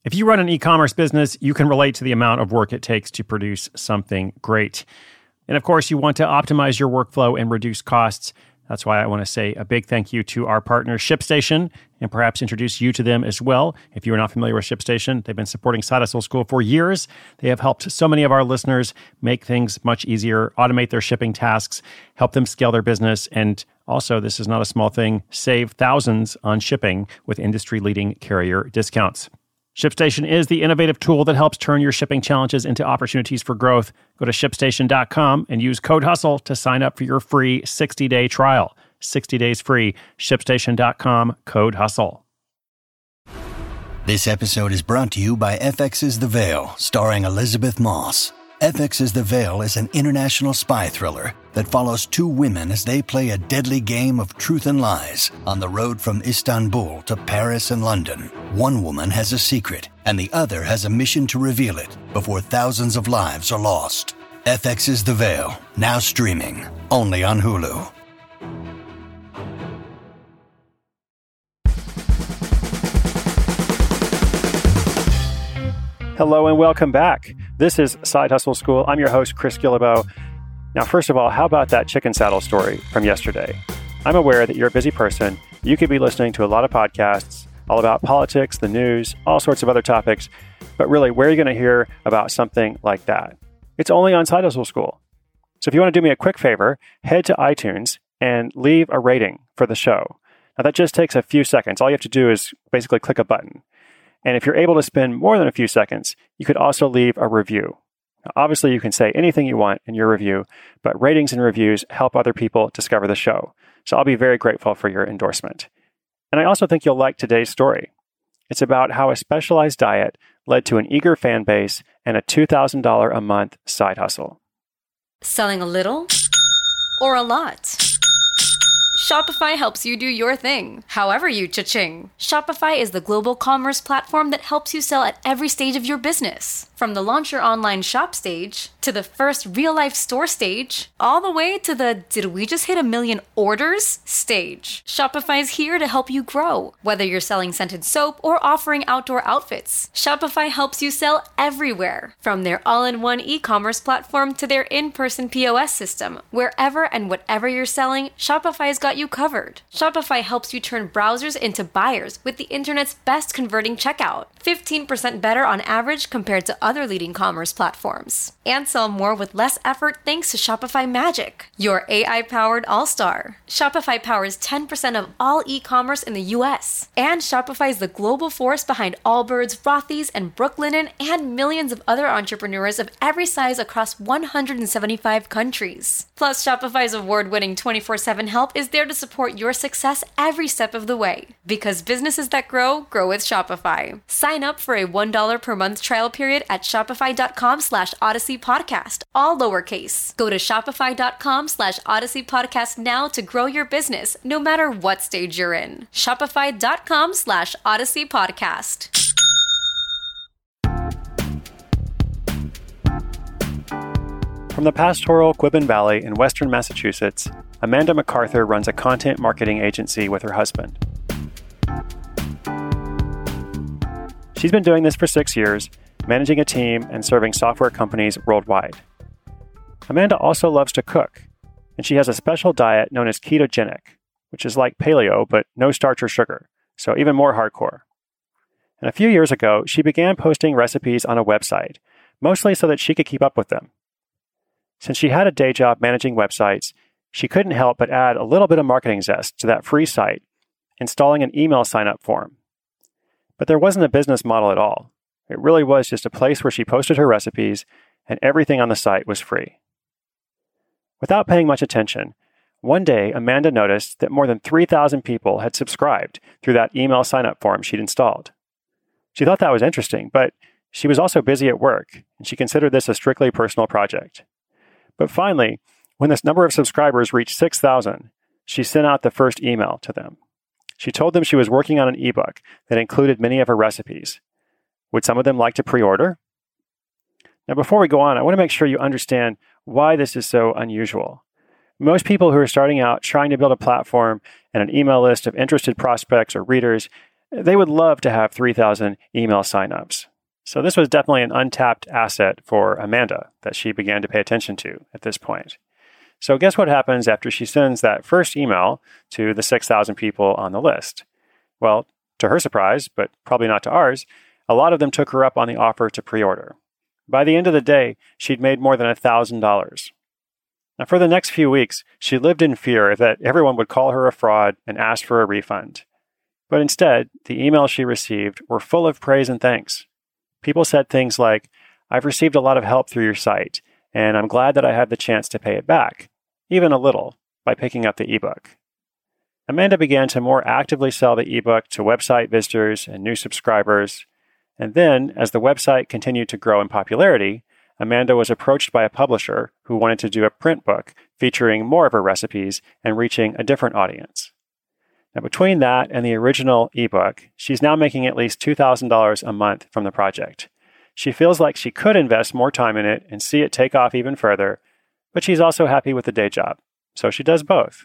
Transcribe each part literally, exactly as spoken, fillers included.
If you run an e-commerce business, you can relate to the amount of work it takes to produce something great. And of course, you want to optimize your workflow and reduce costs. That's why I want to say a big thank you to our partner, ShipStation, and perhaps introduce you to them as well. If you are not familiar with ShipStation, they've been supporting Side Hustle School for years. They have helped so many of our listeners make things much easier, automate their shipping tasks, help them scale their business, and also, this is not a small thing, save thousands on shipping with industry-leading carrier discounts. ShipStation is the innovative tool that helps turn your shipping challenges into opportunities for growth. Go to ship station dot com and use code HUSTLE to sign up for your free sixty-day trial. sixty days free. ship station dot com, code HUSTLE. This episode is brought to you by F X's The Veil, starring Elizabeth Moss. F X's The Veil is an international spy thriller that follows two women as they play a deadly game of truth and lies on the road from Istanbul to Paris and London. One woman has a secret, and the other has a mission to reveal it before thousands of lives are lost. F X's The Veil, now streaming, only on Hulu. Hello and welcome back. This is Side Hustle School. I'm your host, Chris Guillebeau. Now, first of all, how about that chicken saddle story from yesterday? I'm aware that you're a busy person. You could be listening to a lot of podcasts all about politics, the news, all sorts of other topics. But really, where are you going to hear about something like that? It's only on Side Hustle School. So if you want to do me a quick favor, head to iTunes and leave a rating for the show. Now, that just takes a few seconds. All you have to do is basically click a button. And if you're able to spend more than a few seconds, you could also leave a review. Now, obviously, you can say anything you want in your review, but ratings and reviews help other people discover the show. So I'll be very grateful for your endorsement. And I also think you'll like today's story. It's about how a specialized diet led to an eager fan base and a two thousand dollars a month side hustle. Selling a little or a lot? Shopify helps you do your thing, however you cha-ching. Shopify is the global commerce platform that helps you sell at every stage of your business. From the launch your online shop stage, to the first real-life store stage, all the way to the did we just hit a million orders stage. Shopify is here to help you grow. Whether you're selling scented soap or offering outdoor outfits, Shopify helps you sell everywhere. From their all-in-one e-commerce platform to their in-person P O S system, wherever and whatever you're selling, Shopify's got you covered. Shopify helps you turn browsers into buyers with the internet's best converting checkout. fifteen percent better on average compared to other leading commerce platforms. And sell more with less effort thanks to Shopify Magic, your A I-powered all-star. Shopify powers ten percent of all e-commerce in the U S. And Shopify is the global force behind Allbirds, Rothy's, and Brooklinen, and millions of other entrepreneurs of every size across one hundred seventy-five countries. Plus, Shopify's award-winning twenty-four seven help is there to support your success every step of the way. Because businesses that grow, grow with Shopify. Sign up for a one dollar per month trial period at shopify.com slash Odyssey Podcast, all lowercase. Go to shopify.com slash Odyssey Podcast now to grow your business, no matter what stage you're in. Shopify.com slash Odyssey Podcast. From the pastoral Quibben Valley in western Massachusetts, Amanda MacArthur runs a content marketing agency with her husband. She's been doing this for six years, managing a team and serving software companies worldwide. Amanda also loves to cook, and she has a special diet known as ketogenic, which is like paleo but no starch or sugar, so even more hardcore. And a few years ago, she began posting recipes on a website, mostly so that she could keep up with them. Since she had a day job managing websites, she couldn't help but add a little bit of marketing zest to that free site, installing an email sign-up form. But there wasn't a business model at all. It really was just a place where she posted her recipes, and everything on the site was free. Without paying much attention, one day Amanda noticed that more than three thousand people had subscribed through that email sign-up form she'd installed. She thought that was interesting, but she was also busy at work, and she considered this a strictly personal project. But finally, when this number of subscribers reached six thousand, she sent out the first email to them. She told them she was working on an ebook that included many of her recipes. Would some of them like to pre-order? Now, before we go on, I want to make sure you understand why this is so unusual. Most people who are starting out trying to build a platform and an email list of interested prospects or readers, They would love to have three thousand email signups. So this was definitely an untapped asset for Amanda that she began to pay attention to at this point. So guess what happens after she sends that first email to the six thousand people on the list? Well, to her surprise, but probably not to ours, a lot of them took her up on the offer to pre-order. By the end of the day, she'd made more than one thousand dollars. Now, for the next few weeks, she lived in fear that everyone would call her a fraud and ask for a refund. But instead, the emails she received were full of praise and thanks. People said things like, "I've received a lot of help through your site, and I'm glad that I had the chance to pay it back, even a little, by picking up the ebook." Amanda began to more actively sell the ebook to website visitors and new subscribers. And then, as the website continued to grow in popularity, Amanda was approached by a publisher who wanted to do a print book featuring more of her recipes and reaching a different audience. Now, between that and the original ebook, she's now making at least two thousand dollars a month from the project. She feels like she could invest more time in it and see it take off even further, but she's also happy with the day job, so she does both.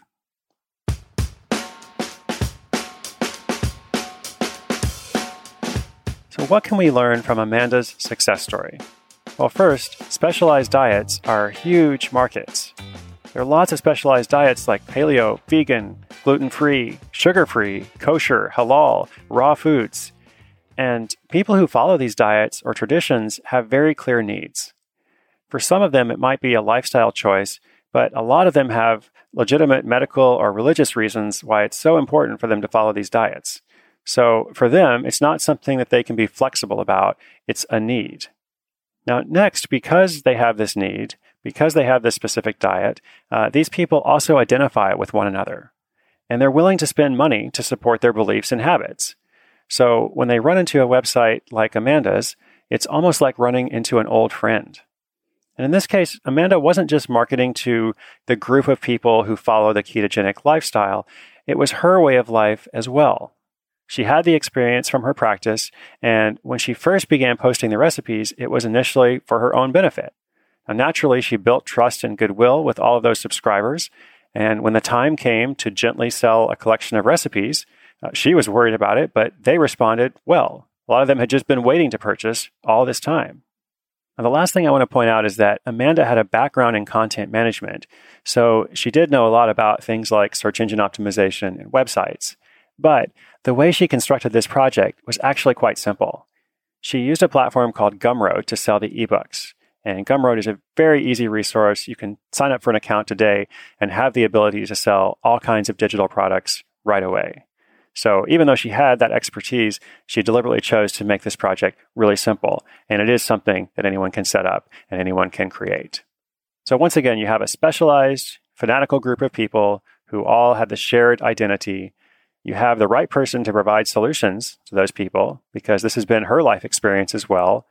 So what can we learn from Amanda's success story? Well, first, specialized diets are huge markets. There are lots of specialized diets like paleo, vegan, gluten-free, sugar-free, kosher, halal, raw foods. And people who follow these diets or traditions have very clear needs. For some of them, it might be a lifestyle choice, but a lot of them have legitimate medical or religious reasons why it's so important for them to follow these diets. So for them, it's not something that they can be flexible about. It's a need. Now, next, because they have this need, because they have this specific diet, uh, these people also identify with one another. And they're willing to spend money to support their beliefs and habits. So when they run into a website like Amanda's, it's almost like running into an old friend. And in this case, Amanda wasn't just marketing to the group of people who follow the ketogenic lifestyle. It was her way of life as well. She had the experience from her practice, and when she first began posting the recipes, it was initially for her own benefit. Now, naturally, she built trust and goodwill with all of those subscribers, and when the time came to gently sell a collection of recipes, uh, she was worried about it, but they responded well. A lot of them had just been waiting to purchase all this time. Now, the last thing I want to point out is that Amanda had a background in content management, so she did know a lot about things like search engine optimization and websites. But the way she constructed this project was actually quite simple. She used a platform called Gumroad to sell the ebooks. And Gumroad is a very easy resource. You can sign up for an account today and have the ability to sell all kinds of digital products right away. So even though she had that expertise, she deliberately chose to make this project really simple. And it is something that anyone can set up and anyone can create. So once again, you have a specialized, fanatical group of people who all have the shared identity. You have the right person to provide solutions to those people, because this has been her life experience as well,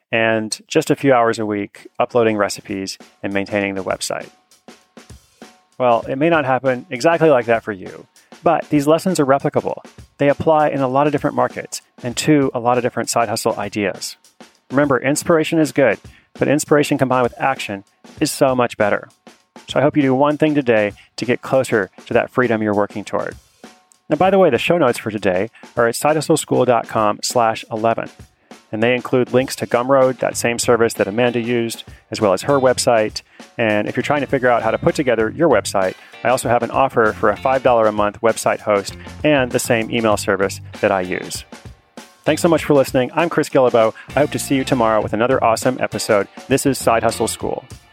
and just a few hours a week uploading recipes and maintaining the website. Well, it may not happen exactly like that for you, but these lessons are replicable. They apply in a lot of different markets and to a lot of different side hustle ideas. Remember, inspiration is good, but inspiration combined with action is so much better. So I hope you do one thing today to get closer to that freedom you're working toward. Now, by the way, the show notes for today are at sidehustleschool.com slash 11. And they include links to Gumroad, that same service that Amanda used, as well as her website. And if you're trying to figure out how to put together your website, I also have an offer for a five dollars a month website host and the same email service that I use. Thanks so much for listening. I'm Chris Guillebeau. I hope to see you tomorrow with another awesome episode. This is Side Hustle School.